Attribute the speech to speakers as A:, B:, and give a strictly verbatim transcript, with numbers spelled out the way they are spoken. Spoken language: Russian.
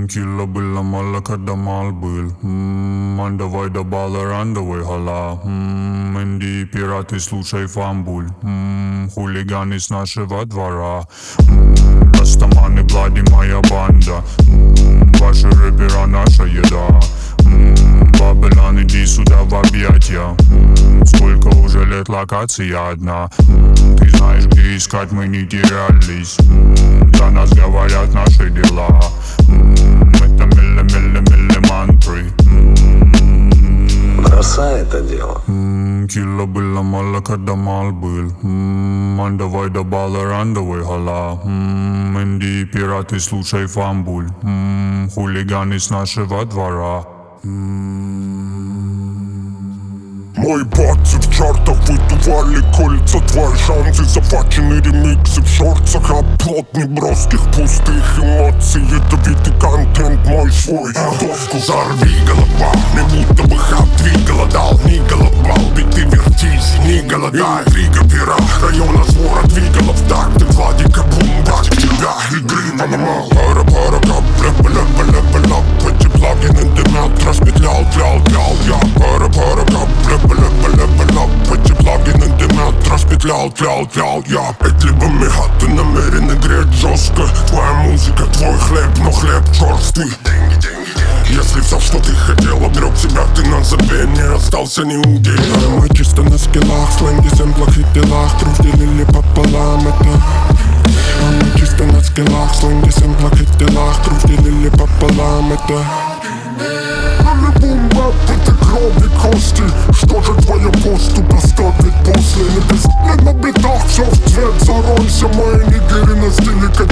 A: Килла было мало, когда мал был. Ммм, давай до бала рандовой хала. Ммм, инди пираты, слушай фамбуль. Ммм, хулиганы с нашего двора. Ммм, растаманы, блади, моя банда. Ммм, ваши рэпера, наша еда. Ммм, Бабелан, иди сюда в объятия. Ммм, сколько уже лет локация одна. Ммм, ты знаешь, где искать, мы не терялись. Ммм, за нас говорят наши дела. Ммм, это милле-милле-милле мантры. Ммм,
B: Бросай это дело.
A: Ммм, килла было мало, когда мал был. Ммм, давай до бала рандовой хала. Ммм, инди пираты, слушай фамбуль. Ммм, хулиганы с нашего двора.
C: Мои бацы в чартах выдували кольца. Твои шансы, захвачены ремиксы в шорцах. Оплот неброских пустых эмоций. Ядовитый контент мой свой. Доску взорви, голова. Не будто бы хап двигала дал. Не голодал, ведь ты вертись, не голодай. Интрига пера, района свора двигала в такт. Владика бумба, тебя игры наломал. Пара-пара, кап-бля-бля-бля-бля. Эти плагины дымят, распетлял, тлял, тлял. Я пара-пара, кап-бля-бля-бля-бля. Эти плагины дымят, распетлял, тлял, тлял. Я петли мигать, ты намерен греть жестко. Твоя музыка, твой хлеб, но хлеб черствый. Если все, что ты хотел, обрек себя ты на забвение, остался неудел. Мы чисто на скиллах, сленге, сэмплах и делах. Кровь делили пополам, это а мы чисто на скиллах, сленге, сэмплах и делах. Кровь делили пополам, это бум-бап, это кровь и кости. Что же твоя поступь оставить после? Не пиздали на битах, все в цвет, заройся. Мои нигеры на стиле, как